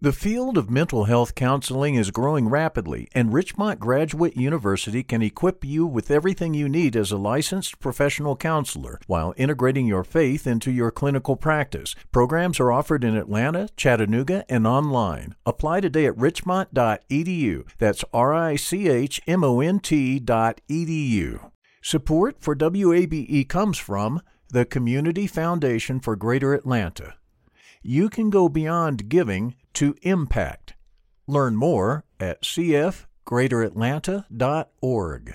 The field of mental health counseling is growing rapidly, and Richmont Graduate University can equip you with everything you need as a licensed professional counselor while integrating your faith into your clinical practice. Programs are offered in Atlanta, Chattanooga, and online. Apply today at richmont.edu. That's richmont.edu. Support for WABE comes from the Community Foundation for Greater Atlanta. You can go beyond giving to impact. Learn more at cfgreateratlanta.org.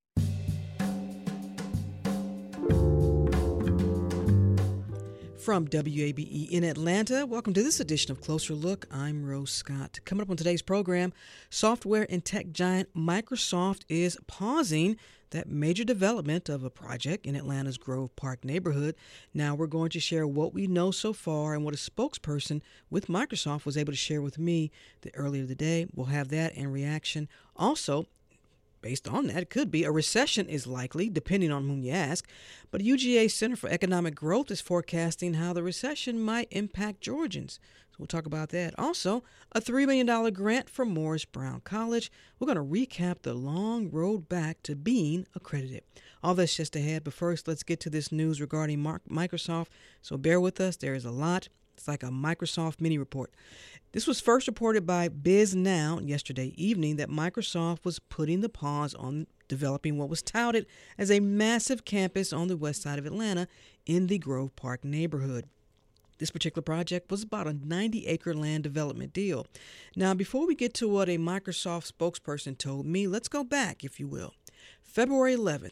From WABE in Atlanta, welcome to this edition of Closer Look. I'm Rose Scott. Coming up on today's program, software and tech giant Microsoft is pausing that major development of a project in Atlanta's Grove Park neighborhood. Now we're going to share what we know so far and what a spokesperson with Microsoft was able to share with me earlier today. We'll have that and reaction. Also, based on that, it could be a recession is likely, depending on whom you ask. But UGA Center for Economic Growth is forecasting how the recession might impact Georgians. So we'll talk about that. Also, a $3 million grant from Morris Brown College. We're going to recap the long road back to being accredited. All that's just ahead, but first, let's get to this news regarding Microsoft. So bear with us. There is a lot. It's like a Microsoft mini report. This was first reported by BizNow yesterday evening that Microsoft was putting the pause on developing what was touted as a massive campus on the west side of Atlanta in the Grove Park neighborhood. This particular project was about a 90-acre land development deal. Now, before we get to what a Microsoft spokesperson told me, let's go back, if you will. February 11th,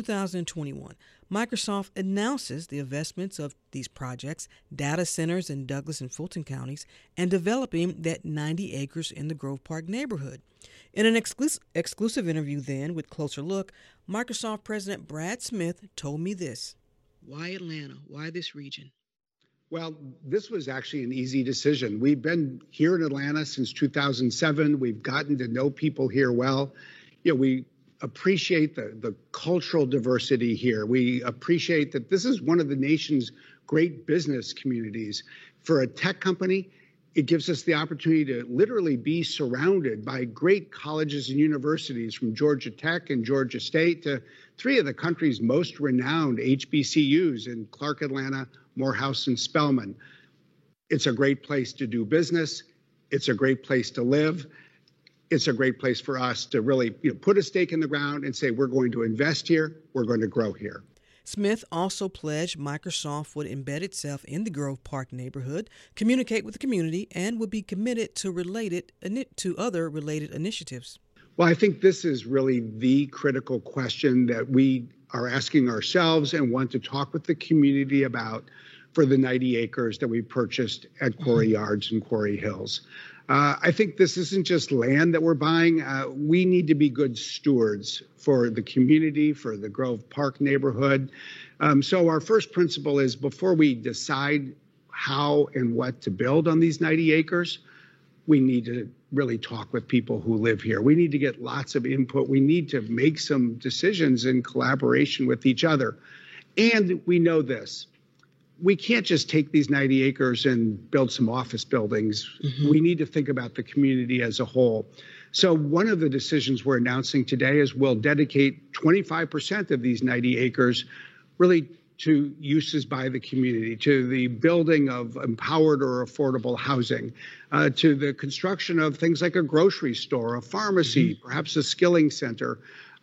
2021, Microsoft announces the investments of these projects, data centers in Douglas and Fulton counties, and developing that 90 acres in the Grove Park neighborhood. In an exclusive interview then with Closer Look, Microsoft President Brad Smith told me this. Why Atlanta? Why this region? Well, this was actually an easy decision. We've been here in Atlanta since 2007. We've gotten to know people here well. We appreciate the cultural diversity here. We appreciate that this is one of the nation's great business communities. For a tech company, it gives us the opportunity to literally be surrounded by great colleges and universities, from Georgia Tech and Georgia State to three of the country's most renowned HBCUs in Clark Atlanta, Morehouse, and Spelman. It's a great place to do business. It's a great place to live. It's a great place for us to really put a stake in the ground and say, we're going to invest here, we're going to grow here. Smith also pledged Microsoft would embed itself in the Grove Park neighborhood, communicate with the community, and would be committed to other related initiatives. Well, I think this is really the critical question that we are asking ourselves and want to talk with the community about for the 90 acres that we purchased at Quarry Yards and Quarry Hills. I think this isn't just land that we're buying. We need to be good stewards for the community, for the Grove Park neighborhood. So our first principle is, before we decide how and what to build on these 90 acres, we need to really talk with people who live here. We need to get lots of input. We need to make some decisions in collaboration with each other. And we know this. We can't just take these 90 acres and build some office buildings. We need to think about the community as a whole. So one of the decisions we're announcing today is we'll dedicate 25% of these 90 acres really to uses by the community, to the building of empowered or affordable housing, to the construction of things like a grocery store, a pharmacy, perhaps a skilling center.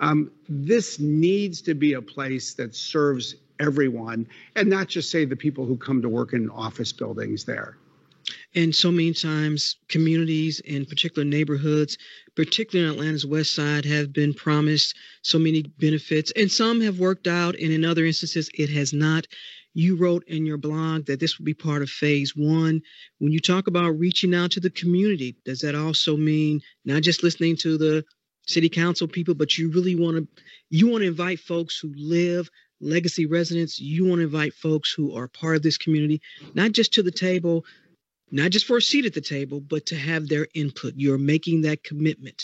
This needs to be a place that serves everyone, and not just, say, the people who come to work in office buildings there. And so many times, communities in particular neighborhoods, particularly on Atlanta's west side, have been promised so many benefits, and some have worked out, and in other instances, it has not. You wrote in your blog that this would be part of phase one. When you talk about reaching out to the community, does that also mean not just listening to the city council people, but you really want to invite folks who live, legacy residents, you want to invite folks who are part of this community, not just to the table, not just for a seat at the table, but to have their input. You're making that commitment.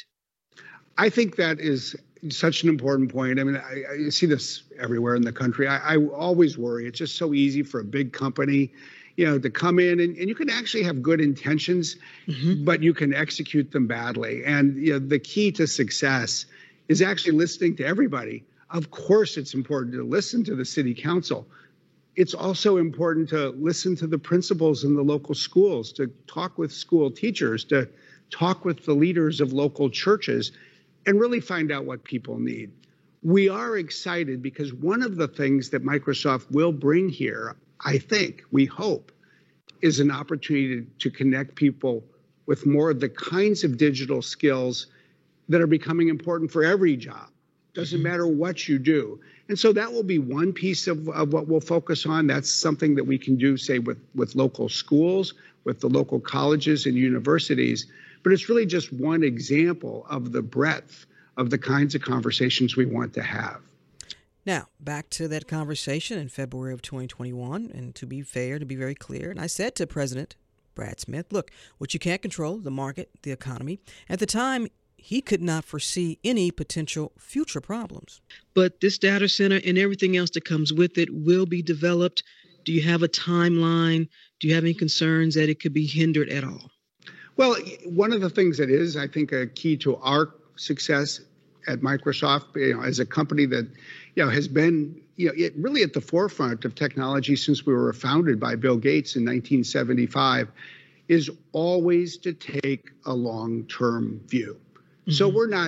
I think that is such an important point. I mean, I see this everywhere in the country. I always worry. It's just so easy for a big company, to come in and you can actually have good intentions, but you can execute them badly. And the key to success is actually listening to everybody. Of course, it's important to listen to the city council. It's also important to listen to the principals in the local schools, to talk with school teachers, to talk with the leaders of local churches, and really find out what people need. We are excited because one of the things that Microsoft will bring here, I think, we hope, is an opportunity to connect people with more of the kinds of digital skills that are becoming important for every job. Doesn't matter what you do. And so that will be one piece of what we'll focus on. That's something that we can do, say, with local schools, with the local colleges and universities. But it's really just one example of the breadth of the kinds of conversations we want to have. Now, back to that conversation in February of 2021, and to be fair, to be very clear, and I said to President Brad Smith, look, what you can't control, the market, the economy. At the time, he could not foresee any potential future problems. But this data center and everything else that comes with it will be developed. Do you have a timeline? Do you have any concerns that it could be hindered at all? Well, one of the things that is, I think, a key to our success at Microsoft, as a company that, has been, really at the forefront of technology since we were founded by Bill Gates in 1975, is always to take a long-term view. So we're not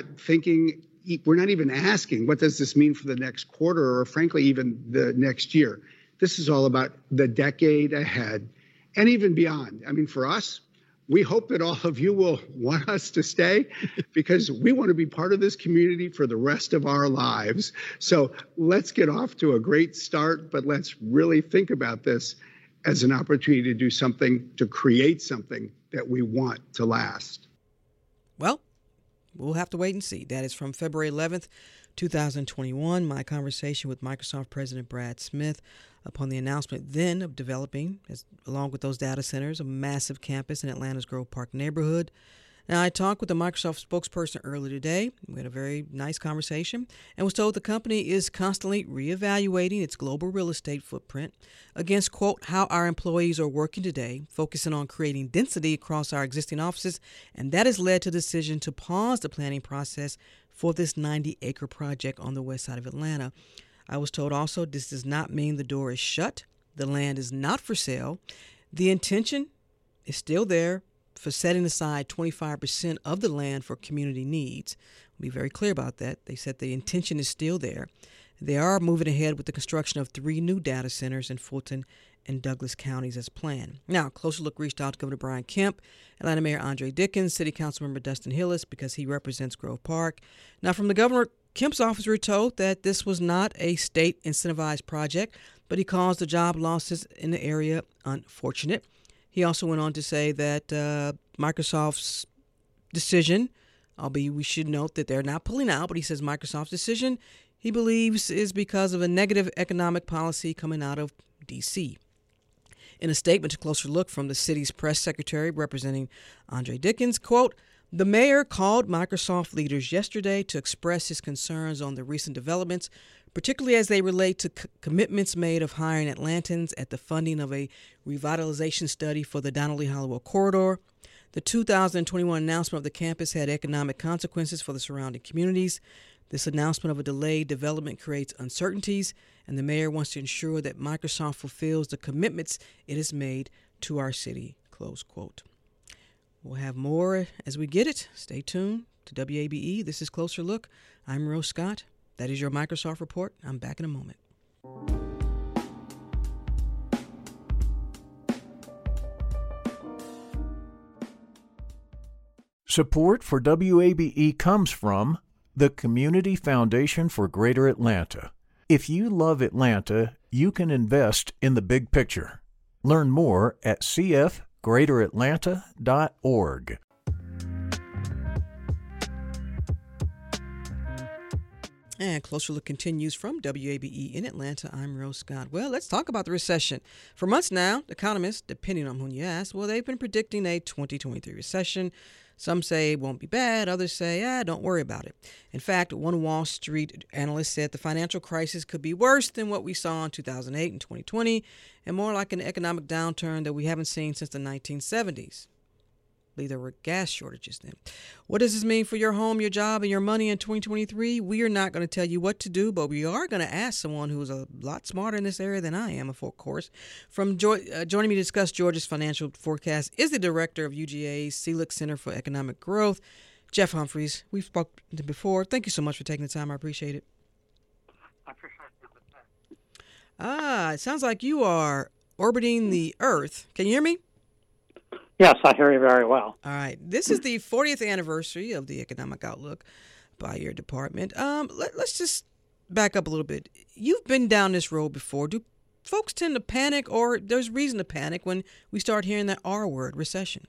even asking, what does this mean for the next quarter or frankly, even the next year? This is all about the decade ahead and even beyond. I mean, for us, we hope that all of you will want us to stay because we want to be part of this community for the rest of our lives. So let's get off to a great start, but let's really think about this as an opportunity to do something, to create something that we want to last. Well, we'll have to wait and see. That is from February 11th, 2021, my conversation with Microsoft President Brad Smith upon the announcement then of developing, along with those data centers, a massive campus in Atlanta's Grove Park neighborhood. Now, I talked with the Microsoft spokesperson earlier today. We had a very nice conversation and was told the company is constantly reevaluating its global real estate footprint against, quote, how our employees are working today, focusing on creating density across our existing offices, and that has led to the decision to pause the planning process for this 90-acre project on the west side of Atlanta. I was told also this does not mean the door is shut. The land is not for sale. The intention is still there for setting aside 25% of the land for community needs. I'll be very clear about that. They said the intention is still there. They are moving ahead with the construction of 3 new data centers in Fulton and Douglas counties as planned. Now, Closer Look reached out to Governor Brian Kemp, Atlanta Mayor Andre Dickens, City Councilmember Dustin Hillis, because he represents Grove Park. Now, from the Governor Kemp's office, we were told that this was not a state incentivized project, but he calls the job losses in the area unfortunate. He also went on to say that Microsoft's decision, albeit we should note that they're not pulling out, but he says Microsoft's decision, he believes, is because of a negative economic policy coming out of D.C. In a statement to Closer Look from the city's press secretary representing Andre Dickens, quote, the mayor called Microsoft leaders yesterday to express his concerns on the recent developments, particularly as they relate to commitments made of hiring Atlantans at the funding of a revitalization study for the Donnelly-Hollywood corridor. The 2021 announcement of the campus had economic consequences for the surrounding communities. This announcement of a delayed development creates uncertainties, and the mayor wants to ensure that Microsoft fulfills the commitments it has made to our city, close quote. We'll have more as we get it. Stay tuned to WABE. This is Closer Look. I'm Rose Scott. That is your Microsoft Report. I'm back in a moment. Support for WABE comes from the Community Foundation for Greater Atlanta. If you love Atlanta, you can invest in the big picture. Learn more at cfgreateratlanta.org. And Closer Look continues from WABE in Atlanta. I'm Rose Scott. Well, let's talk about the recession. For months now, economists, depending on whom you ask, well, they've been predicting a 2023 recession. Some say it won't be bad. Others say, don't worry about it. In fact, one Wall Street analyst said the financial crisis could be worse than what we saw in 2008 and 2020, and more like an economic downturn that we haven't seen since the 1970s. There were gas shortages then. What does this mean for your home, your job, and your money in 2023? We are not going to tell you what to do, but we are going to ask someone who's a lot smarter in this area than I am, of course. Joining me to discuss Georgia's financial forecast is the director of UGA's Seelig Center for Economic Growth, Jeff Humphreys. We've spoken to him before. Thank you so much for taking the time. I appreciate it. I appreciate it. It sounds like you are orbiting the Earth. Can you hear me? Yes, I hear you very well. All right. This is the 40th anniversary of the Economic Outlook by your department. Let's just back up a little bit. You've been down this road before. Do folks tend to panic, or there's reason to panic when we start hearing that R word, recession?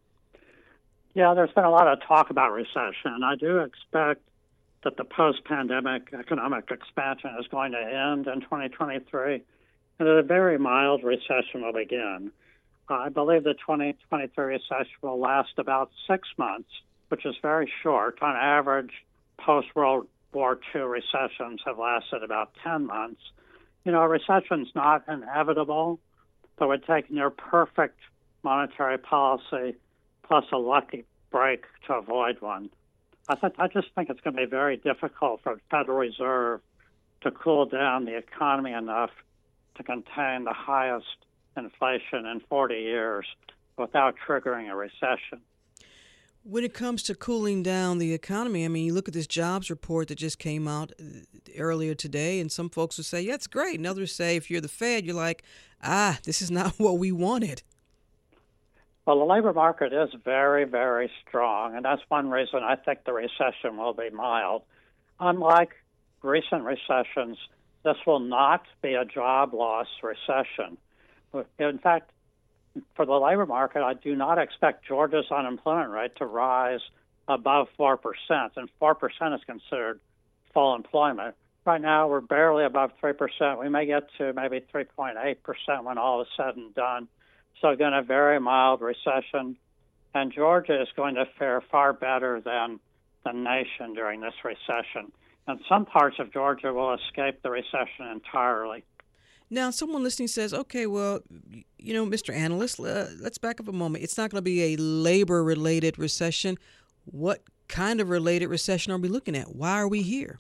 Yeah, there's been a lot of talk about recession. I do expect that the post-pandemic economic expansion is going to end in 2023, and that a very mild recession will begin. I believe the 2023 recession will last about 6 months, which is very short. On average, post-World War II recessions have lasted about 10 months. You know, a recession's not inevitable, but would take near perfect monetary policy plus a lucky break to avoid one. I just think it's going to be very difficult for the Federal Reserve to cool down the economy enough to contain the highest inflation in 40 years without triggering a recession. When it comes to cooling down the economy, I mean, you look at this jobs report that just came out earlier today, and some folks will say, yeah, it's great. And others say, if you're the Fed, you're like, this is not what we wanted. Well, the labor market is very, very strong, and that's one reason I think the recession will be mild. Unlike recent recessions, this will not be a job loss recession. In fact, for the labor market, I do not expect Georgia's unemployment rate to rise above 4%, and 4% is considered full employment. Right now, we're barely above 3%. We may get to maybe 3.8% when all is said and done. So again, a very mild recession, and Georgia is going to fare far better than the nation during this recession. And some parts of Georgia will escape the recession entirely. Now, someone listening says, okay, well, you know, Mr. Analyst, let's back up a moment. It's not going to be a labor-related recession. What kind of related recession are we looking at? Why are we here?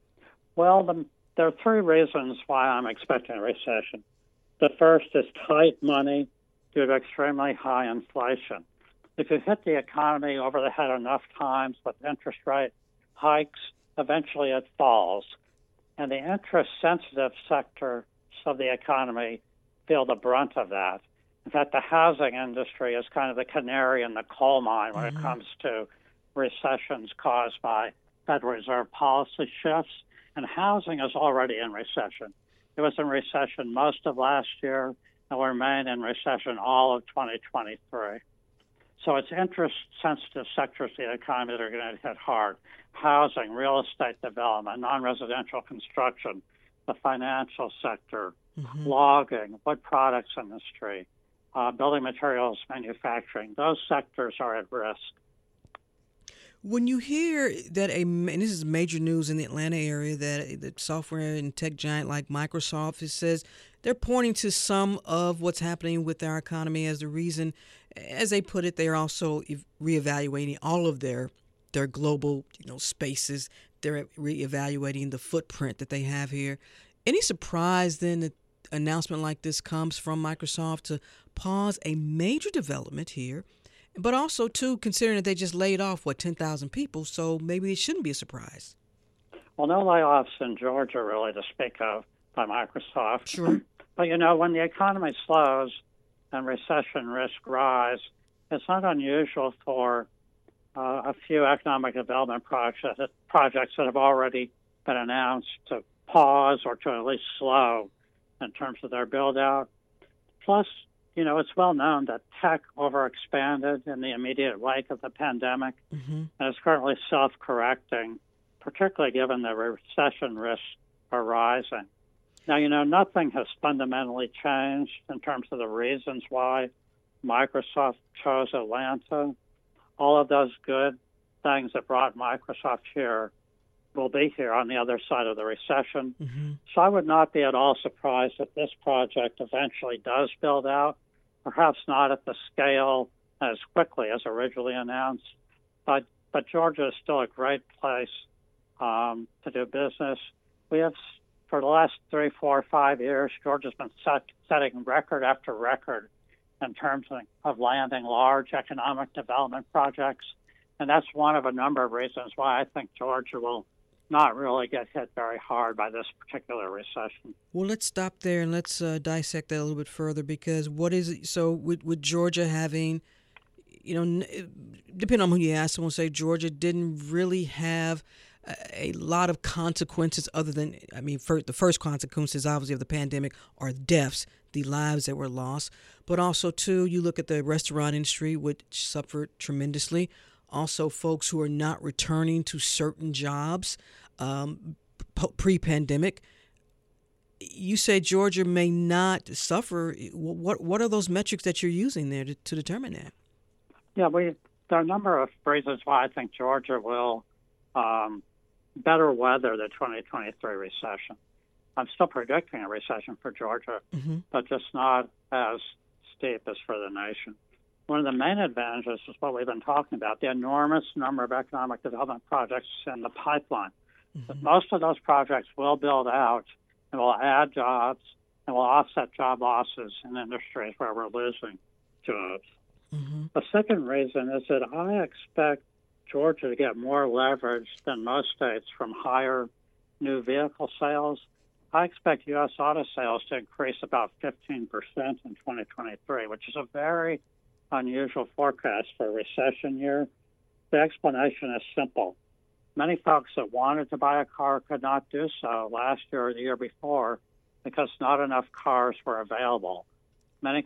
Well, there are three reasons why I'm expecting a recession. The first is tight money due to extremely high inflation. If you hit the economy over the head enough times with interest rate hikes, eventually it falls. And the interest-sensitive sector of the economy feel the brunt of that. In fact, the housing industry is kind of the canary in the coal mine when it comes to recessions caused by Federal Reserve policy shifts. And housing is already in recession. It was in recession most of last year and will remain in recession all of 2023. So it's interest-sensitive sectors of the economy that are going to hit hard. Housing, real estate development, non-residential construction, the financial sector, logging, wood products industry, building materials manufacturing. Those sectors are at risk. When you hear that and this is major news in the Atlanta area, that the software and tech giant like Microsoft, it says they're pointing to some of what's happening with our economy as the reason. As they put it, they're also reevaluating all of their global, spaces. They're reevaluating the footprint that they have here. Any surprise then that an announcement like this comes from Microsoft to pause a major development here? But also, too, considering that they just laid off, 10,000 people, so maybe it shouldn't be a surprise. Well, no layoffs in Georgia, really, to speak of by Microsoft. Sure. But, when the economy slows and recession risk rise, it's not unusual for a few economic development projects that have already been announced to pause or to at least slow in terms of their build-out. Plus, it's well known that tech overexpanded in the immediate wake of the pandemic and is currently self-correcting. particularly given the recession risks are rising. Now, nothing has fundamentally changed in terms of the reasons why Microsoft chose Atlanta. All of those good things that brought Microsoft here will be here on the other side of the recession. Mm-hmm. So I would not be at all surprised if this project eventually does build out, perhaps not at the scale as quickly as originally announced, but Georgia is still a great place to do business. We have, for the last 3, 4, 5 years, Georgia's been setting record after record in terms of landing large economic development projects. And that's one of a number of reasons why I think Georgia will not really get hit very hard by this particular recession. Well, let's stop there and let's dissect that a little bit further, because what is it? So with Georgia having, depending on who you ask, someone will say Georgia didn't really have a lot of consequences other than, the first consequences, obviously, of the pandemic are deaths, the lives that were lost. But also, too, you look at the restaurant industry, which suffered tremendously. Also, folks who are not returning to certain jobs pre-pandemic. You say Georgia may not suffer. What are those metrics that you're using there to determine that? Yeah, there are a number of reasons why I think Georgia will better weather the 2023 recession. I'm still predicting a recession for Georgia, but just not as steep as for the nation. One of the main advantages is what we've been talking about, the enormous number of economic development projects in the pipeline. But most of those projects will build out and will add jobs and will offset job losses in industries where we're losing jobs. The second reason is that I expect Georgia to get more leverage than most states from higher new vehicle sales. I expect U.S. auto sales to increase about 15% in 2023, which is a very unusual forecast for a recession year. The explanation is simple. Many folks that wanted to buy a car could not do so last year or the year before because not enough cars were available. Many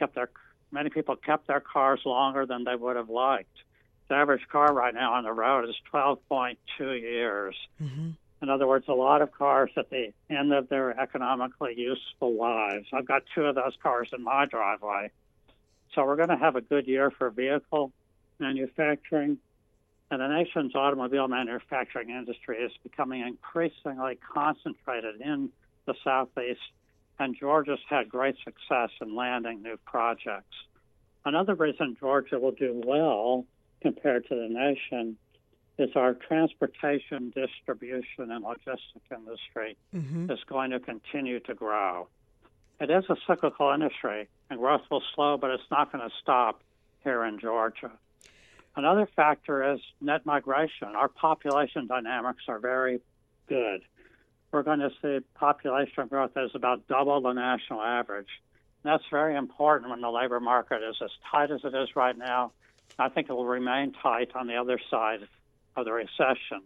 people kept their cars longer than they would have liked. The average car right now on the road is 12.2 years. In other words, a lot of cars at the end of their economically useful lives. I've got 2 of those cars in my driveway. So we're going to have a good year for vehicle manufacturing. And the nation's automobile manufacturing industry is becoming increasingly concentrated in the Southeast, and Georgia's had great success in landing new projects. Another reason Georgia will do well compared to the nation is our transportation, distribution, and logistics industry is going to continue to grow. It is a cyclical industry, and growth will slow, but it's not going to stop here in Georgia. Another factor is net migration. Our population dynamics are very good. We're going to see population growth that is about double the national average. And that's very important when the labor market is as tight as it is right now. I think it will remain tight on the other side of the recession.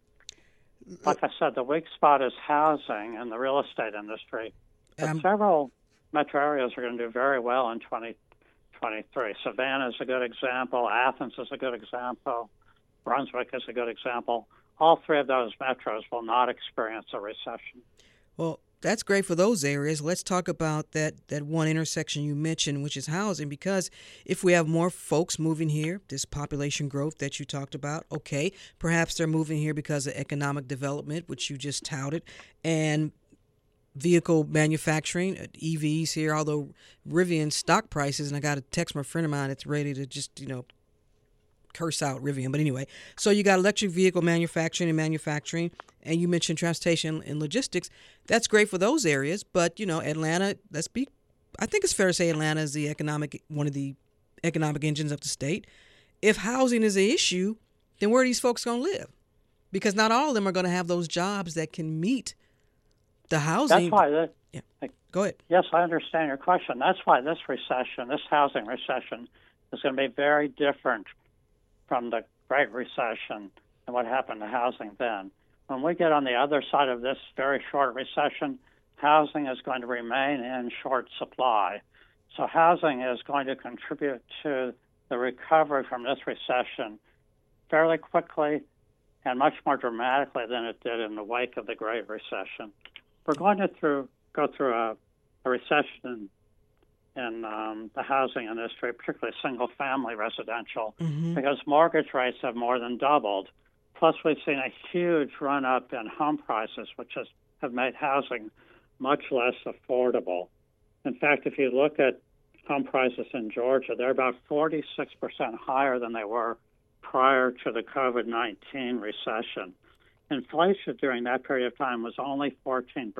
Like I said, the weak spot is housing and the real estate industry. But several metro areas are going to do very well in 2023. Savannah is a good example. Athens is a good example. Brunswick is a good example. All 3 of those metros will not experience a recession. Well, that's great for those areas. Let's talk about that one intersection you mentioned, which is housing, because if we have more folks moving here, this population growth that you talked about, okay, perhaps they're moving here because of economic development, which you just touted, and vehicle manufacturing, EVs here, although Rivian stock prices, and I got a text from a friend of mine that's ready to just, curse out Rivian. But anyway, so you got electric vehicle manufacturing, and you mentioned transportation and logistics. That's great for those areas. But, Atlanta, I think it's fair to say Atlanta is one of the economic engines of the state. If housing is an issue, then where are these folks going to live? Because not all of them are going to have those jobs that can meet the housing. That's why Go ahead. Yes, I understand your question. That's why this housing recession, is going to be very different from the Great Recession and what happened to housing then. When we get on the other side of this very short recession, housing is going to remain in short supply. So housing is going to contribute to the recovery from this recession fairly quickly and much more dramatically than it did in the wake of the Great Recession. We're going to go through a recession in the housing industry, particularly single-family residential, because mortgage rates have more than doubled. Plus, we've seen a huge run-up in home prices, which have made housing much less affordable. In fact, if you look at home prices in Georgia, they're about 46% higher than they were prior to the COVID-19 recession. Inflation during that period of time was only 14%.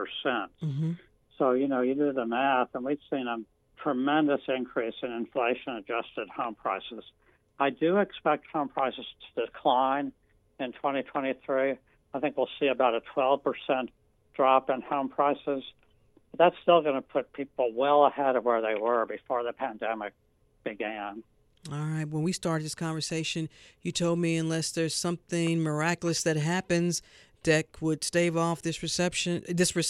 So, you do the math, and we've seen a tremendous increase in inflation-adjusted home prices. I do expect home prices to decline in 2023. I think we'll see about a 12% drop in home prices. But that's still going to put people well ahead of where they were before the pandemic began. All right. When we started this conversation, you told me unless there's something miraculous that happens that would stave off this recession,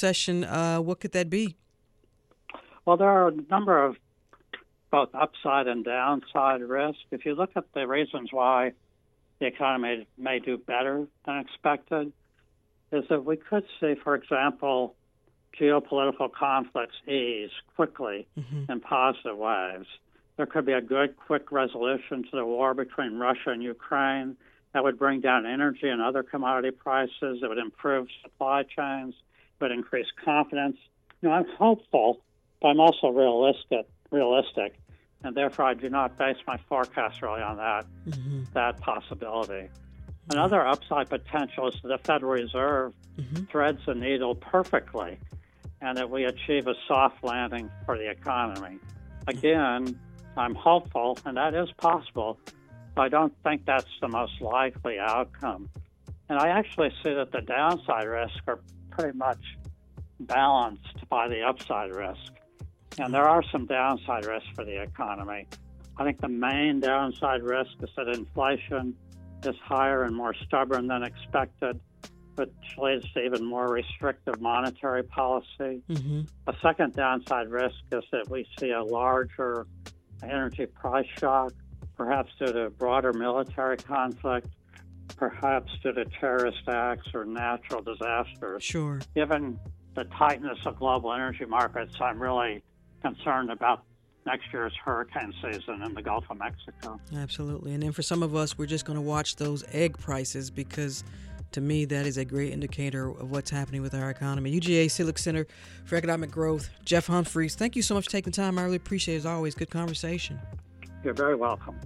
what could that be? Well, there are a number of both upside and downside risks. If you look at the reasons why the economy may do better than expected, is that we could see, for example, geopolitical conflicts ease quickly in positive ways. There could be a good, quick resolution to the war between Russia and Ukraine that would bring down energy and other commodity prices. It would improve supply chains. It would increase confidence. I'm hopeful, but I'm also realistic, and therefore I do not base my forecast really on that possibility. Another upside potential is that the Federal Reserve threads the needle perfectly, and that we achieve a soft landing for the economy. Again, I'm hopeful, and that is possible, but I don't think that's the most likely outcome. And I actually see that the downside risks are pretty much balanced by the upside risk. And there are some downside risks for the economy. I think the main downside risk is that inflation is higher and more stubborn than expected, which leads to even more restrictive monetary policy. A second downside risk is that we see a larger energy price shock, perhaps due to broader military conflict, perhaps due to terrorist acts or natural disasters. Sure. Given the tightness of global energy markets, I'm really concerned about next year's hurricane season in the Gulf of Mexico. Absolutely. And then for some of us, we're just going to watch those egg prices because, to me, that is a great indicator of what's happening with our economy. UGA Selig Center for Economic Growth. Jeff Humphreys, thank you so much for taking time. I really appreciate it. As always, good conversation. You're very welcome.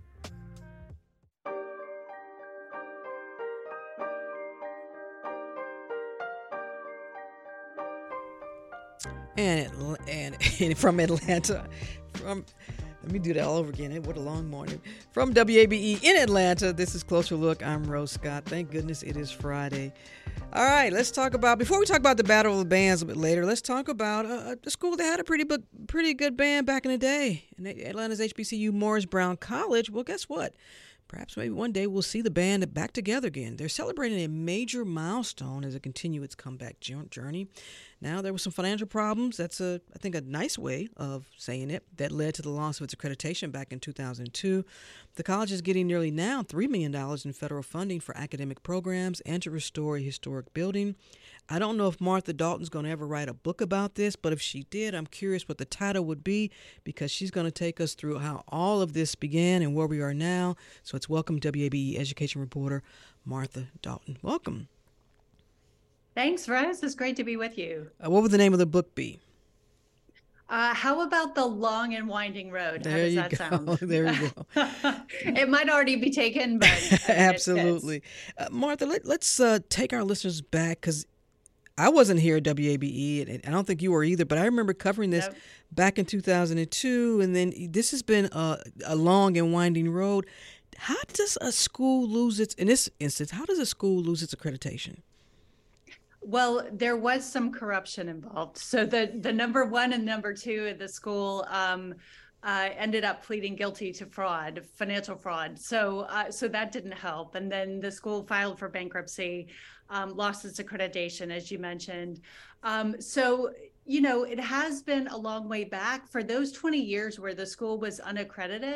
And from Atlanta, let me do that all over again. What a long morning. From WABE in Atlanta, this is Closer Look. I'm Rose Scott. Thank goodness it is Friday. All right, before we talk about the Battle of the Bands a bit later, let's talk about a school that had a pretty good band back in the day. In Atlanta's HBCU Morris Brown College. Well, guess what? Perhaps maybe one day we'll see the band back together again. They're celebrating a major milestone as it continues its comeback journey. Now, there were some financial problems. That's, I think, a nice way of saying it, that led to the loss of its accreditation back in 2002. The college is getting nearly now $3 million in federal funding for academic programs and to restore a historic building. I don't know if Martha Dalton's going to ever write a book about this, but if she did, I'm curious what the title would be, because she's going to take us through how all of this began and where we are now. So it's welcome WABE education reporter Martha Dalton. Welcome. Thanks, Rose. It's great to be with you. What would the name of the book be? How about The Long and Winding Road? How does that sound? There you go. It might already be taken, but absolutely. Martha, let's take our listeners back, because I wasn't here at WABE, and I don't think you were either, but I remember covering this back in 2002, and then this has been a long and winding road. How does a school lose its accreditation? Well, there was some corruption involved. So the number one and number two at the school ended up pleading guilty to financial fraud. So that didn't help. And then the school filed for bankruptcy, lost its accreditation, as you mentioned. So, it has been a long way back. For those 20 years where the school was unaccredited,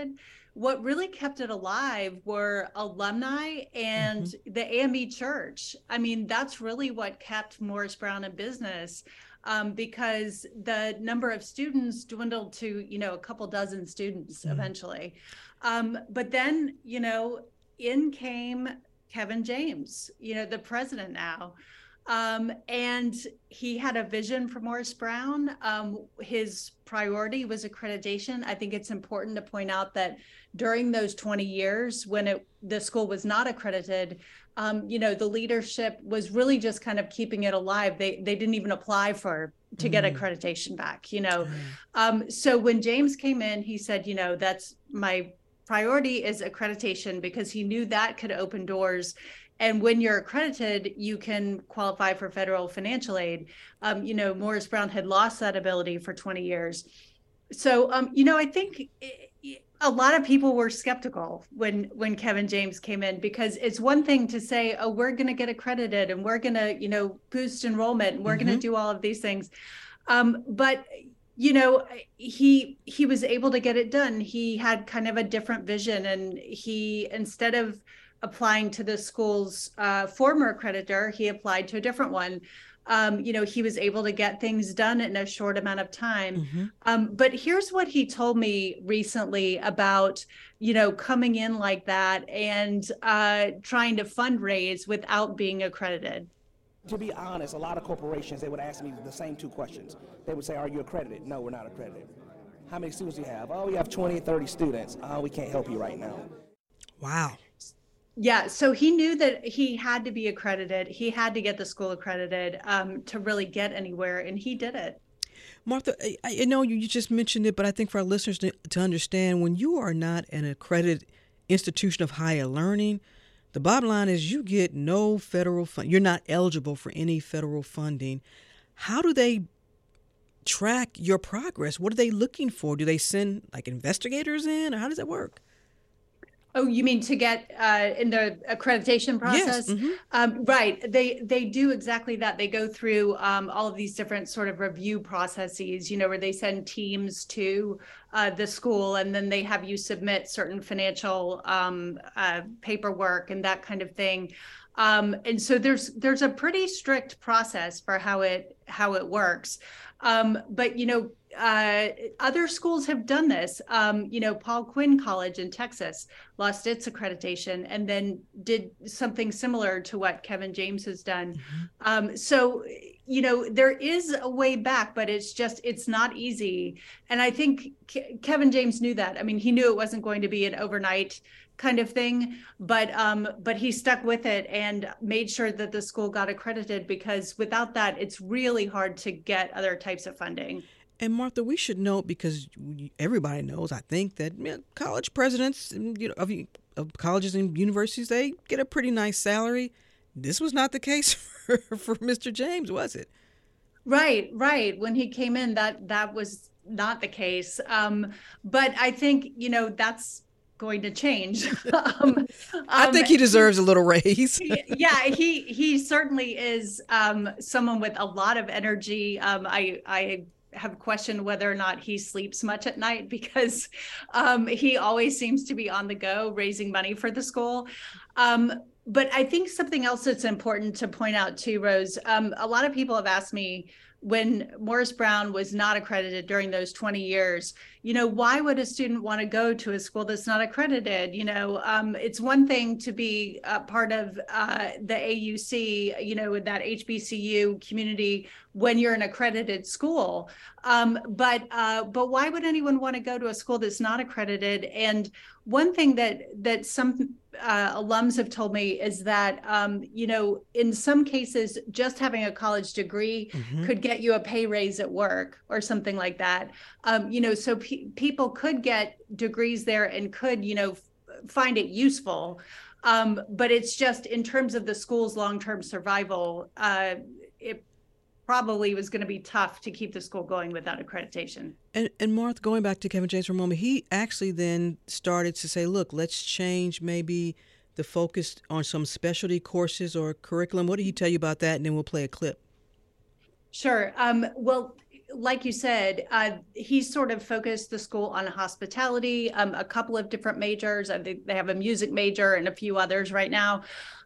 what really kept it alive were alumni and the AME Church. I mean, that's really what kept Morris Brown in business, because the number of students dwindled to, a couple dozen students eventually. But then, in came Kevin James, the president now. And he had a vision for Morris Brown. His priority was accreditation. I think it's important to point out that during those 20 years when the school was not accredited, the leadership was really just kind of keeping it alive. They didn't even apply to get accreditation back, So when James came in, he said, that's my priority is accreditation, because he knew that could open doors. And when you're accredited, you can qualify for federal financial aid. Morris Brown had lost that ability for 20 years. So, I think a lot of people were skeptical when Kevin James came in, because it's one thing to say, oh, we're going to get accredited and we're going to, boost enrollment and we're going to do all of these things. But he was able to get it done. He had kind of a different vision, and instead of applying to the school's former accreditor, he applied to a different one. He was able to get things done in a short amount of time. But here's what he told me recently about, coming in like that and trying to fundraise without being accredited. To be honest, a lot of corporations, they would ask me the same two questions. They would say, are you accredited? No, we're not accredited. How many students do you have? Oh, we have 20, 30 students. Oh, we can't help you right now. Wow. Yeah, so he knew that he had to be accredited. He had to get the school accredited to really get anywhere, and he did it. Martha, I know you just mentioned it, but I think for our listeners to understand, when you are not an accredited institution of higher learning, the bottom line is you get no federal fund. You're not eligible for any federal funding. How do they track your progress? What are they looking for? Do they send investigators in, or how does that work? Oh, you mean to get in the accreditation process? Yes. Right. They do exactly that. They go through all of these different sort of review processes, where they send teams to the school, and then they have you submit certain financial paperwork and that kind of thing. And so there's a pretty strict process for how it works. But other schools have done this. Paul Quinn College in Texas lost its accreditation and then did something similar to what Kevin James has done. So there is a way back, but it's not easy. And I think Kevin James knew that. I mean, he knew it wasn't going to be an overnight kind of thing, but he stuck with it and made sure that the school got accredited, because without that, it's really hard to get other types of funding. And Martha, we should note, because everybody knows, I think, that college presidents, of colleges and universities, they get a pretty nice salary. This was not the case for Mr. James, was it? Right. When he came in, that was not the case. But I think, that's going to change. I think he deserves a little raise. Yeah, he certainly is someone with a lot of energy. I have questioned whether or not he sleeps much at night, because he always seems to be on the go raising money for the school. But I think something else that's important to point out too, Rose, a lot of people have asked me, when Morris Brown was not accredited during those 20 years, why would a student want to go to a school that's not accredited? It's one thing to be a part of the AUC, that HBCU community when you're an accredited school. But why would anyone want to go to a school that's not accredited? And one thing that some alums have told me is that, in some cases, just having a college degree could get you a pay raise at work or something like that. So people could get degrees there and could, find it useful. But it's just in terms of the school's long-term survival, it probably was going to be tough to keep the school going without accreditation. And Martha, going back to Kevin James for a moment, he actually then started to say, look, let's change maybe the focus on some specialty courses or curriculum. What did he tell you about that? And then we'll play a clip. Sure. Well, like you said, he's sort of focused the school on hospitality, a couple of different majors. I think they have a music major and a few others right now.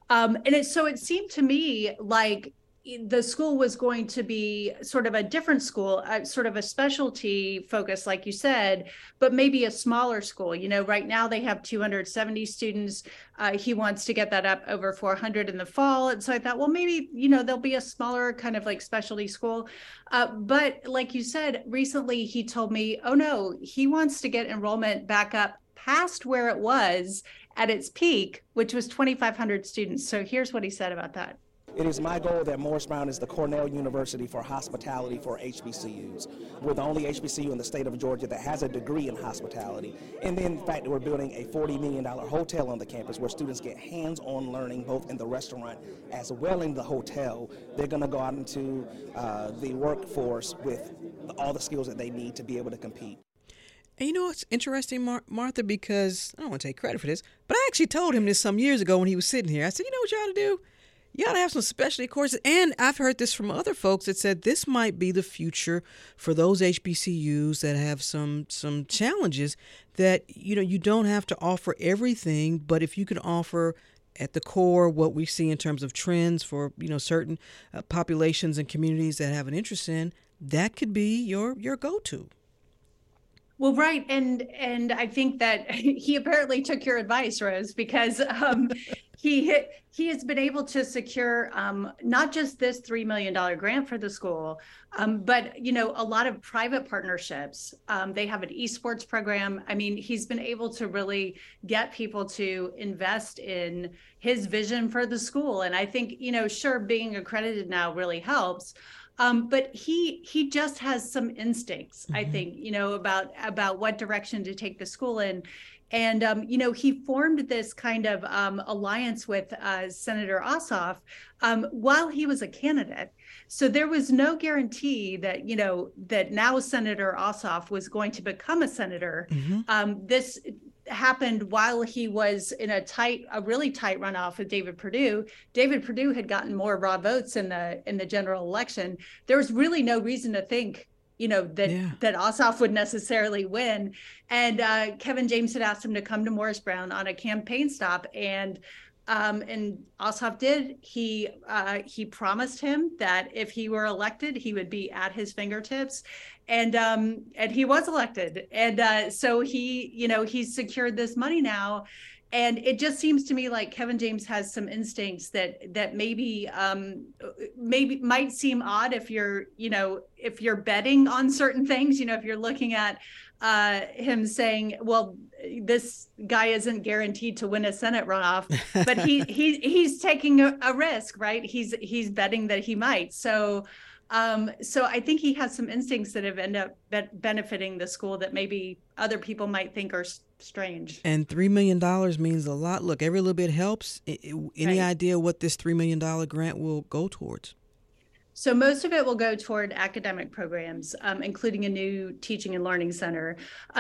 So it seemed to me like the school was going to be sort of a different school, sort of a specialty focus, like you said, but maybe a smaller school. You know, right now they have 270 students. He wants to get that up over 400 in the fall. And so I thought, well, maybe, you know, there'll be a smaller kind of like specialty school. But like you said, recently he told me, oh no, he wants to get enrollment back up past where it was at its peak, which was 2,500 students. So here's what he said about that. It is my goal that Morris Brown is the Cornell University for hospitality for HBCUs. We're the only HBCU in the state of Georgia that has a degree in hospitality. And then, in fact, we're building a $40 million hotel on the campus where students get hands-on learning both in the restaurant as well in the hotel. They're going to go out into the workforce with all the skills that they need to be able to compete. And you know what's interesting, Martha, because I don't want to take credit for this, but I actually told him this some years ago when he was sitting here. I said, you know what you ought to do? You ought to have some specialty courses. And I've heard this from other folks that said this might be the future for those HBCUs that have some challenges, that, you know, you don't have to offer everything, but if you can offer at the core what we see in terms of trends for, you know, certain populations and communities that have an interest in, that could be your go-to. Well, right. And I think that he apparently took your advice, Rose, because he has been able to secure not just this $3 million grant for the school, but, you know, a lot of private partnerships. They have an esports program. I mean, he's been able to really get people to invest in his vision for the school. And I think, you know, sure, being accredited now really helps. But he just has some instincts, I think, you know, about what direction to take the school in. And, you know, he formed this kind of alliance with Senator Ossoff while he was a candidate. So there was no guarantee that, you know, that now Senator Ossoff was going to become a senator. This happened while he was in a really tight runoff with David Perdue. David Perdue had gotten more raw votes in the general election. There was really no reason to think, you know, that Ossoff would necessarily win. And Kevin James had asked him to come to Morris Brown on a campaign stop, and Ossoff did. He promised him that if he were elected, he would be at his fingertips, and he was elected. And so he's secured this money now. And it just seems to me like Kevin James has some instincts that maybe might seem odd if you're betting on certain things, you know, if you're looking at him saying, well, this guy isn't guaranteed to win a Senate runoff, but he's taking a risk, right? He's betting that he might. So I think he has some instincts that have ended up benefiting the school that maybe other people might think are strange. And $3 million means a lot. Look, every little bit helps. Any idea what this $3 million grant will go towards? So most of it will go toward academic programs, including a new teaching and learning center.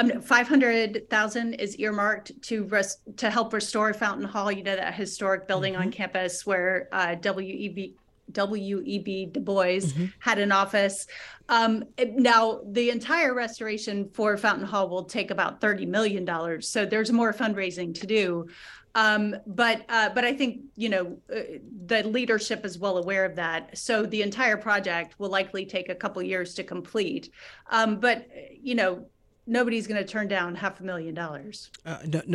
$500,000 is earmarked to help restore Fountain Hall, you know, that historic building on campus where W.E.B. Du Bois had an office. Now, the entire restoration for Fountain Hall will take about $30 million. So there's more fundraising to do. But I think, you know, the leadership is well aware of that. So the entire project will likely take a couple years to complete. But, you know, nobody's going to turn down $500,000.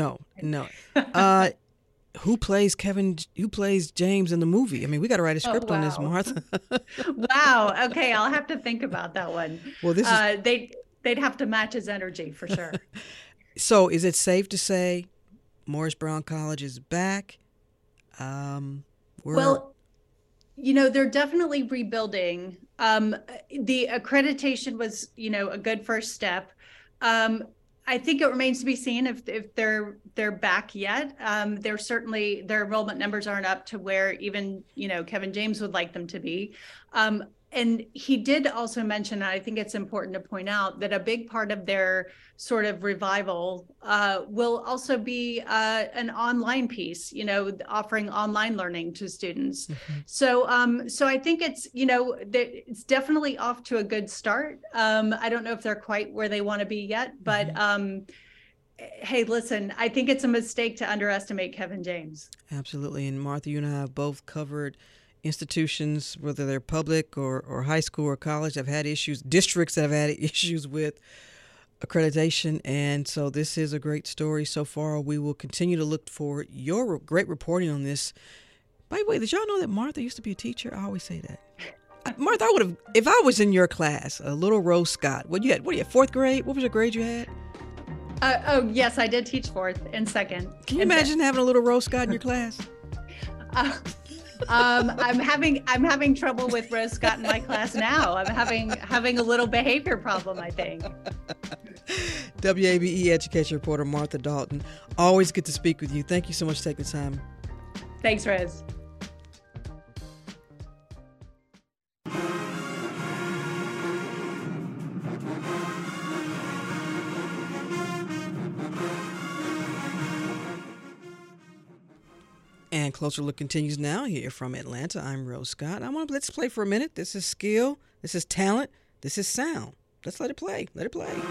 No. Who plays James in the movie? I mean, we got to write a script on this, Martha. Wow. Okay, I'll have to think about that one. Well, this is... they'd have to match his energy for sure. So, is it safe to say Morris Brown College is back? Well, you know, they're definitely rebuilding. The accreditation was, you know, a good first step. I think it remains to be seen if they're back yet. Their enrollment numbers aren't up to where even, you know, Kevin James would like them to be. And he did also mention, I think it's important to point out, that a big part of their sort of revival will also be an online piece, offering online learning to students. Mm-hmm. So I think it's, it's definitely off to a good start. I don't know if they're quite where they want to be yet, but hey, listen, I think it's a mistake to underestimate Kevin James. Absolutely. And Martha, you and I have both covered institutions, whether they're public or high school or college, have had issues, districts that have had issues with accreditation. And so this is a great story so far. We will continue to look for your great reporting on this. By the way, did y'all know that Martha used to be a teacher? I always say that. Martha, I would have, if I was in your class, a little Rose Scott, what you had, fourth grade? What was your grade you had? Oh, yes, I did teach fourth and second. Can you imagine having a little Rose Scott in your class? I'm having trouble with Rose Scott in my class now. I'm having a little behavior problem, I think. WABE education reporter Martha Dalton. Always good to speak with you. Thank you so much for taking the time. Thanks, Rose. And Closer Look continues now here from Atlanta. I'm Rose Scott. Let's play for a minute. This is skill. This is talent. This is sound. Let's let it play. Let it play.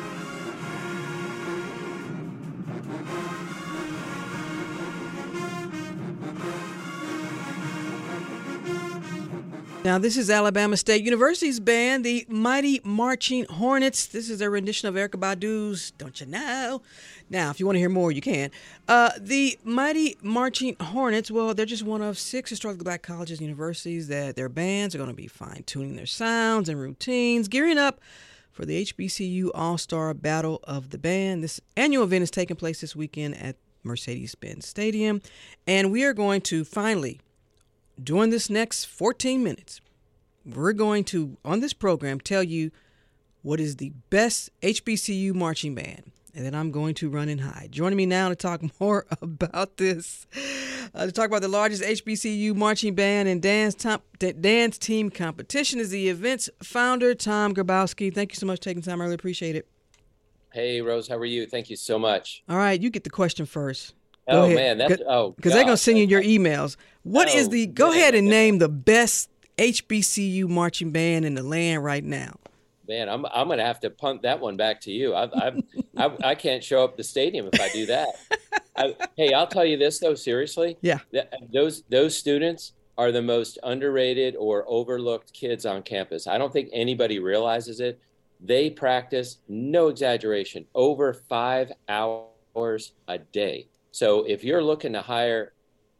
Now, this is Alabama State University's band, the Mighty Marching Hornets. This is their rendition of Erykah Badu's Don't You Know? Now, if you want to hear more, you can. The Mighty Marching Hornets, well, they're just one of 6 historically black colleges and universities that their bands are going to be fine-tuning their sounds and routines, gearing up for the HBCU All-Star Battle of the Band. This annual event is taking place this weekend at Mercedes-Benz Stadium, and we are going to finally, during this next 14 minutes, we're going to, on this program, tell you what is the best HBCU marching band. And then I'm going to run and hide. Joining me now to talk more about this, to talk about the largest HBCU marching band and dance team competition, is the event's founder, Tom Grabowski. Thank you so much for taking time. I really appreciate it. Hey, Rose, how are you? Thank you so much. All right, you get the question first. Go ahead. Man, because they're going to send you your emails. Go ahead and name the best HBCU marching band in the land right now. Man, I'm going to have to punt that one back to you. I can't show up the stadium if I do that. Hey, I'll tell you this though, seriously. Yeah. Those students are the most underrated or overlooked kids on campus. I don't think anybody realizes it. They practice, no exaggeration, over 5 hours a day. So if you're looking to hire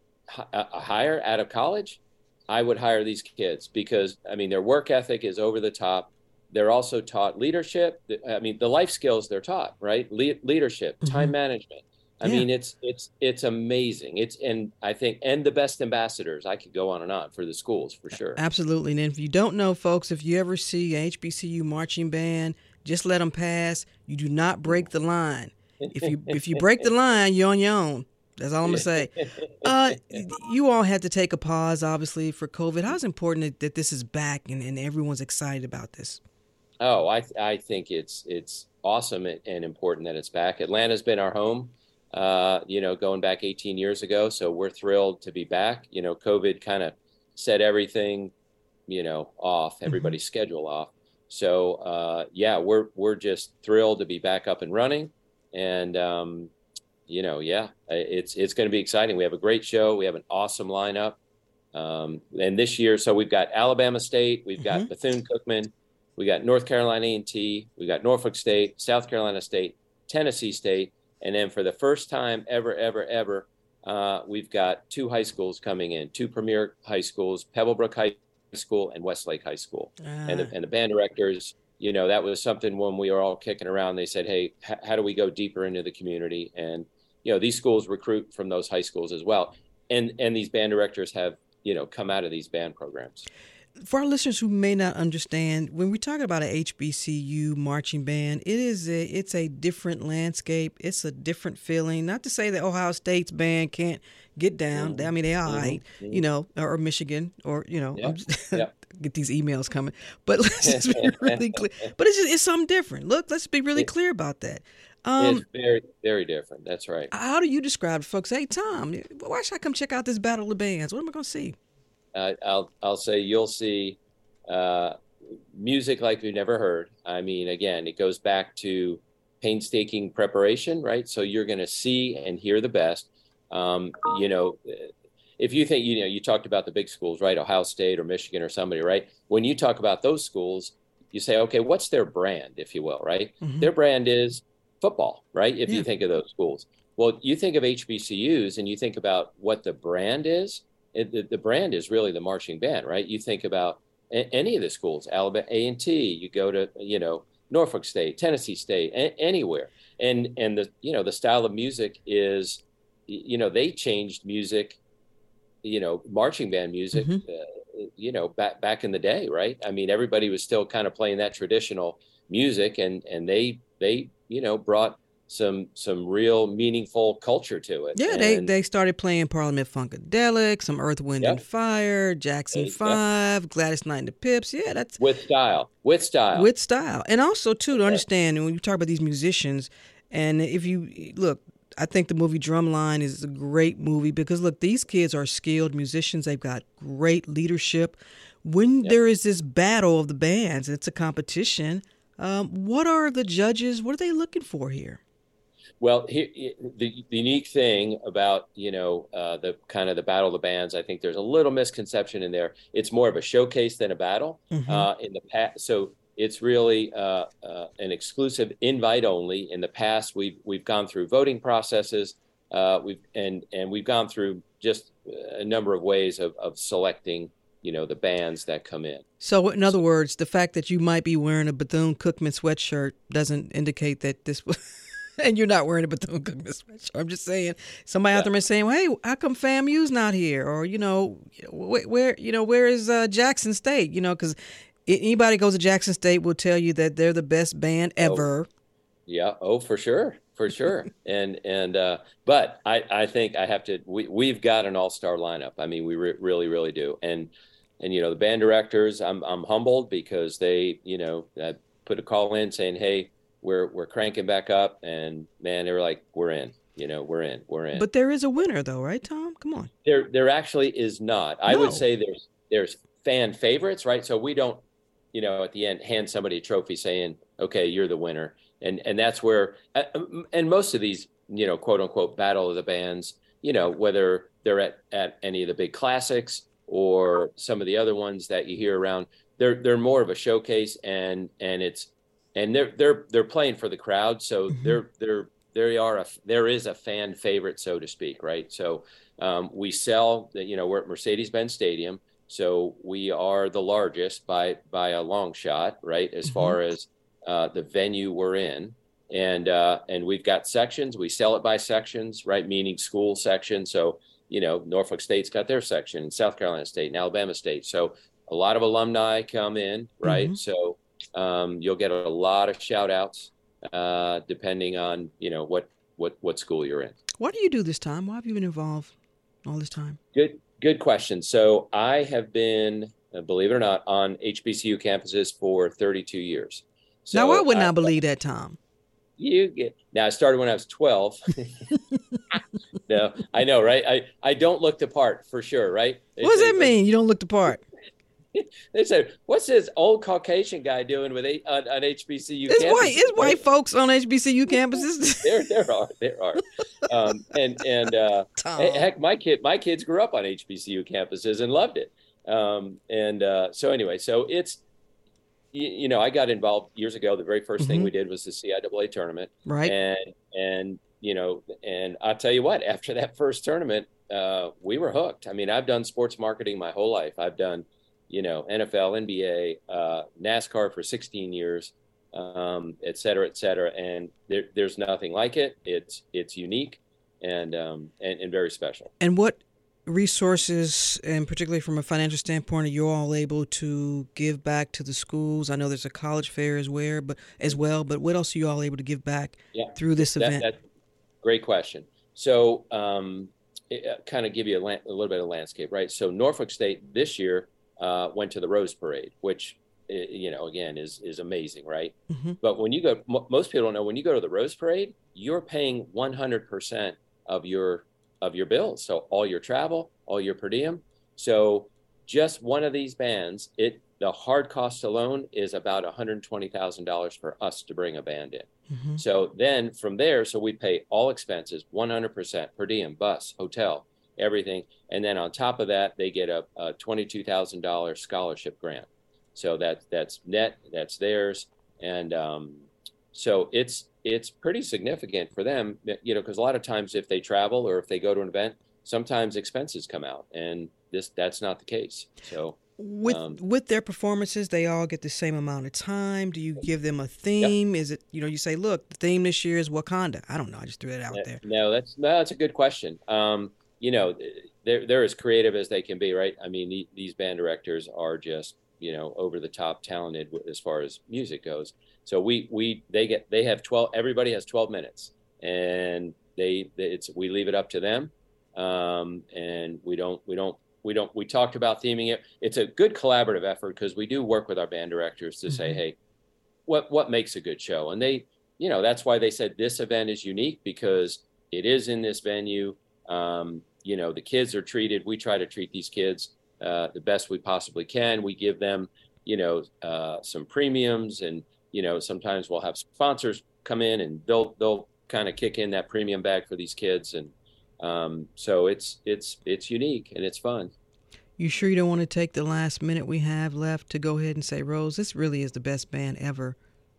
out of college, I would hire these kids because, I mean, their work ethic is over the top. They're also taught leadership. I mean, the life skills they're taught, right? Leadership, time management. I mean, it's amazing. And the best ambassadors. I could go on and on for the schools for sure. Absolutely. And if you don't know, folks, if you ever see a HBCU marching band, just let them pass. You do not break the line. If you break the line, you're on your own. That's all I'm going to say. You all had to take a pause, obviously, for COVID. How is it important that this is back and everyone's excited about this? Oh, I think it's awesome and important that it's back. Atlanta's been our home, going back 18 years ago. So we're thrilled to be back. COVID kind of set everything, off, everybody's schedule off. So, we're just thrilled to be back up and running. And, it's going to be exciting. We have a great show. We have an awesome lineup. And this year, so we've got Alabama State, we've got Bethune-Cookman, we got North Carolina A&T, we got Norfolk State, South Carolina State, Tennessee State, and then for the first time ever, we've got 2 high schools coming in, 2 premier high schools, Pebblebrook High School and Westlake High School. And the band directors, that was something when we were all kicking around. They said, hey, how do we go deeper into the community? And, these schools recruit from those high schools as well. And these band directors have, come out of these band programs. For our listeners who may not understand, when we talk about a HBCU marching band, it's a different landscape. It's a different feeling. Not to say that Ohio State's band can't get down. I mean, they all right, or Michigan, or I'm just, get these emails coming. But let's just be really clear. But it's something different. Look, let's be really clear about that. It's very, very different. That's right. How do you describe it, folks? Hey, Tom, why should I come check out this Battle of the Bands? What am I going to see? I'll say you'll see music like we've never heard. I mean, again, it goes back to painstaking preparation, right? So you're going to see and hear the best. If you think, you talked about the big schools, right? Ohio State or Michigan or somebody, right? When you talk about those schools, you say, okay, what's their brand, if you will, right? Mm-hmm. Their brand is football, right? If you think of those schools. Well, you think of HBCUs and you think about what the brand is. The brand is really the marching band, right? You think about any of the schools, Alabama A&T, you go to, Norfolk State, Tennessee State, anywhere. And the style of music is, they changed music, marching band music, back in the day, right? I mean, everybody was still kind of playing that traditional music and they brought some real meaningful culture to it. Yeah, they started playing Parliament Funkadelic, some Earth, Wind and Fire, Jackson 5, Gladys Knight and the Pips. Yeah, that's with style. And also too, to understand when you talk about these musicians, and if you look, I think the movie Drumline is a great movie because look, these kids are skilled musicians. They've got great leadership. When there is this battle of the bands, it's a competition. What are the judges? What are they looking for here? Well, the unique thing about, the kind of the battle of the bands, I think there's a little misconception in there. It's more of a showcase than a battle in the past. So it's really an exclusive invite only. In the past, we've gone through voting processes. We've gone through just a number of ways of selecting, the bands that come in. So in other words, the fact that you might be wearing a Bethune-Cookman sweatshirt doesn't indicate that this was... And you're not wearing a Bethune-Cookman sweatshirt. I'm just saying, somebody out there is saying, well, "Hey, how come FAMU's not here?" Or where is Jackson State? Because anybody goes to Jackson State will tell you that they're the best band ever. Yeah. Oh, for sure. But I think I have to. We've got an all-star lineup. I mean, we really, really do. And the band directors, I'm humbled because they put a call in saying, "Hey, we're cranking back up," and man, they were like, we're in. We're in. But there is a winner though, right, Tom? Come on. There actually is not. I would say there's fan favorites, right? So we don't, at the end hand somebody a trophy saying, okay, you're the winner. And that's where, and most of these, quote unquote battle of the bands, whether they're at any of the big classics or some of the other ones that you hear around, they're more of a showcase and they're playing for the crowd. So there is a fan favorite, so to speak. Right. So we sell we're at Mercedes-Benz Stadium. So we are the largest by a long shot, right? As far as the venue we're in, and we've got sections. We sell it by sections, right? Meaning school section. So Norfolk State's got their section, and South Carolina State, and Alabama State. So a lot of alumni come in, right? So you'll get a lot of shout outs depending on what school you're in. What do you do this time? Why have you been involved all this time? Good question. So I have been, believe it or not, on HBCU campuses for 32 years. So now, I would not believe that, Tom. Now, I started when I was 12. No, I know, right? I don't look the part for sure, right? What does that mean? You don't look the part? They say, what's this old Caucasian guy doing with on HBCU it's campuses? It's white folks on HBCU campuses. There are. Heck, my kids grew up on HBCU campuses and loved it. So anyway, so it's, I got involved years ago. The very first thing we did was the CIAA tournament. Right. And I'll tell you what, after that first tournament, we were hooked. I mean, I've done sports marketing my whole life. I've done, NFL, NBA, NASCAR for 16 years, et cetera, and there's nothing like it. It's unique and very special. And what resources, and particularly from a financial standpoint, are you all able to give back to the schools? I know there's a college fair as well, but what else are you all able to give back through this event? That's great question. So kind of give you a little bit of landscape, right? So Norfolk State this year went to the Rose Parade, which, again, is amazing, right? Mm-hmm. But when you go, most people don't know, when you go to the Rose Parade, you're paying 100% of your bills. So all your travel, all your per diem. So just one of these bands, the hard cost alone is about $120,000 for us to bring a band in. Mm-hmm. So then from there, so we pay all expenses, 100% per diem, bus, hotel, everything. And then on top of that, they get a $22,000 scholarship grant. So that's net, that's theirs. And so it's pretty significant for them, because a lot of times if they travel or if they go to an event, sometimes expenses come out, and that's not the case. So with their performances, they all get the same amount of time. Do you give them a theme? Is it, you say, look, the theme this year is Wakanda? I don't know. I just threw that out there. No, that's a good question. They're as creative as they can be, right? I mean, these band directors are just, over the top talented as far as music goes. So they have 12, everybody has 12 minutes, and we leave it up to them. And we talked about theming it. It's a good collaborative effort because we do work with our band directors to say, hey, what makes a good show? And they, that's why they said this event is unique because it is in this venue. The kids are treated. We try to treat these kids the best we possibly can. We give them, some premiums, and, sometimes we'll have sponsors come in and they'll kind of kick in that premium bag for these kids. And so it's unique and it's fun. You sure you don't want to take the last minute we have left to go ahead and say, Rose, this really is the best band ever?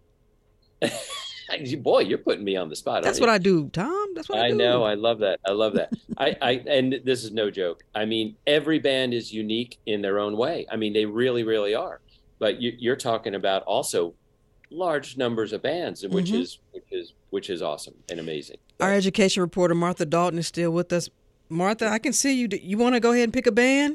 Boy, you're putting me on the spot. That's what I do, Tom. That's what I do. I know. I love that. And this is no joke. I mean, every band is unique in their own way. I mean, they really, really are. But you're talking about also large numbers of bands, which is awesome and amazing. Our education reporter, Martha Dalton, is still with us. Martha, I can see you. You want to go ahead and pick a band?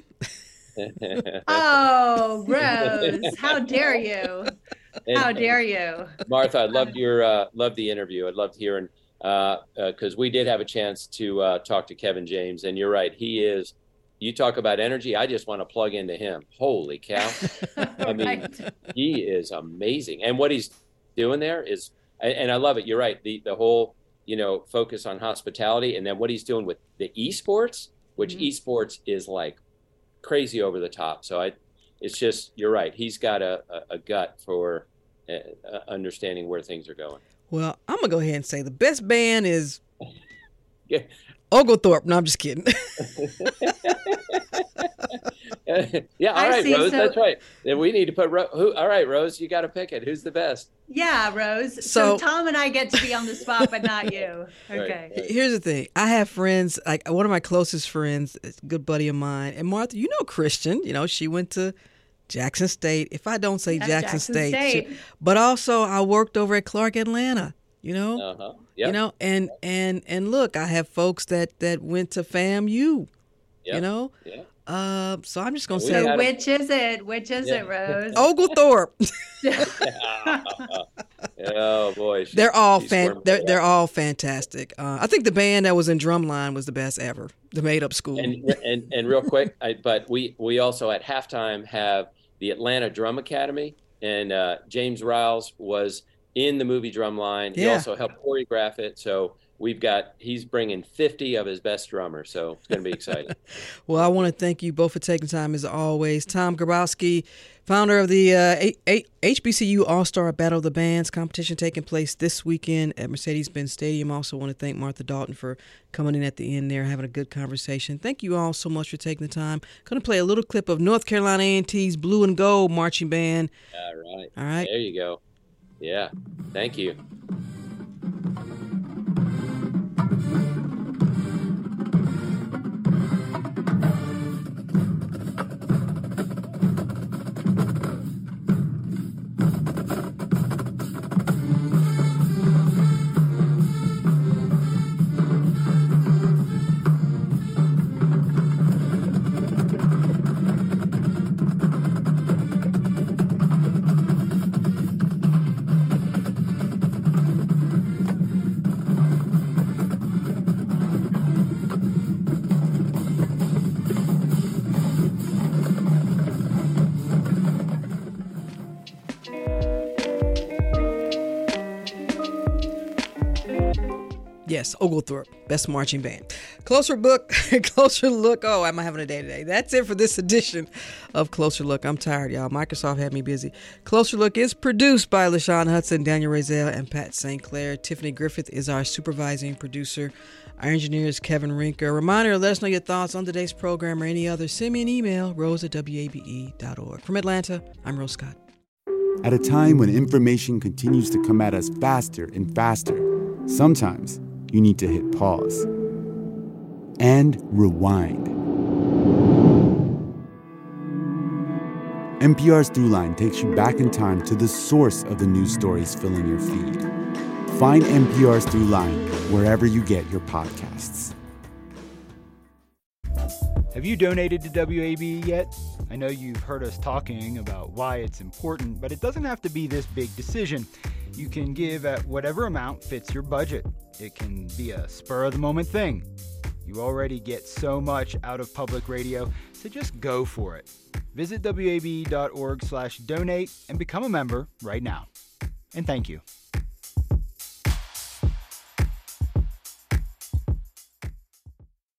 Oh, Rose, how dare you? How dare you? Martha, I loved loved the interview. I'd loved hearing, because we did have a chance to talk to Kevin James, and you're right. You talk about energy. I just want to plug into him. Holy cow. I mean, he is amazing. And what he's doing there is, and I love it. You're right. The whole, focus on hospitality, and then what he's doing with the esports, which esports is like crazy over the top. So it's just, you're right. He's got a gut for understanding where things are going. Well, I'm going to go ahead and say the best band is Oglethorpe. No, I'm just kidding. Yeah, all right, Rose, that's right. Then we need to put all right, Rose, you got to pick it. Who's the best? Yeah, Rose. So Tom and I get to be on the spot, but not you. Okay. Right. Here's the thing. I have friends, like one of my closest friends, a good buddy of mine, and Martha, Christian, she went to Jackson State. If I don't say Jackson State. But also I worked over at Clark Atlanta, Yep. And look, I have folks that went to FAMU, Yeah. So I'm just going to say. So which is it? Which is it, Rose? Oglethorpe. Oh boy. They're all fantastic. I think the band that was in Drumline was the best ever. The Made Up School. And real quick, but we also at halftime have the Atlanta Drum Academy, and James Riles was in the movie Drumline. He also helped choreograph it. So he's bringing 50 of his best drummers. So it's going to be exciting. Well, I want to thank you both for taking time as always. Tom Grabowski, founder of the HBCU All-Star Battle of the Bands competition taking place this weekend at Mercedes-Benz Stadium. Also want to thank Martha Dalton for coming in at the end there, having a good conversation. Thank you all so much for taking the time. Going to play a little clip of North Carolina A&T's Blue and Gold Marching Band. All right. There you go. Yeah. Thank you. Yes, Oglethorpe, best marching band. Closer look. Oh, am I having a day today? That's it for this edition of Closer Look. I'm tired, y'all. Microsoft had me busy. Closer Look is produced by LaShawn Hudson, Daniel Razel, and Pat St. Clair. Tiffany Griffith is our supervising producer. Our engineer is Kevin Rinker. A reminder, let us know your thoughts on today's program or any other. Send me an email, rose@wabe.org. From Atlanta, I'm Rose Scott. At a time when information continues to come at us faster and faster, sometimes you need to hit pause and rewind. NPR's Throughline takes you back in time to the source of the news stories filling your feed. Find NPR's Throughline wherever you get your podcasts. Have you donated to WABE yet? I know you've heard us talking about why it's important, but it doesn't have to be this big decision. You can give at whatever amount fits your budget. It can be a spur-of-the-moment thing. You already get so much out of public radio, so just go for it. Visit wabe.org/donate and become a member right now. And thank you.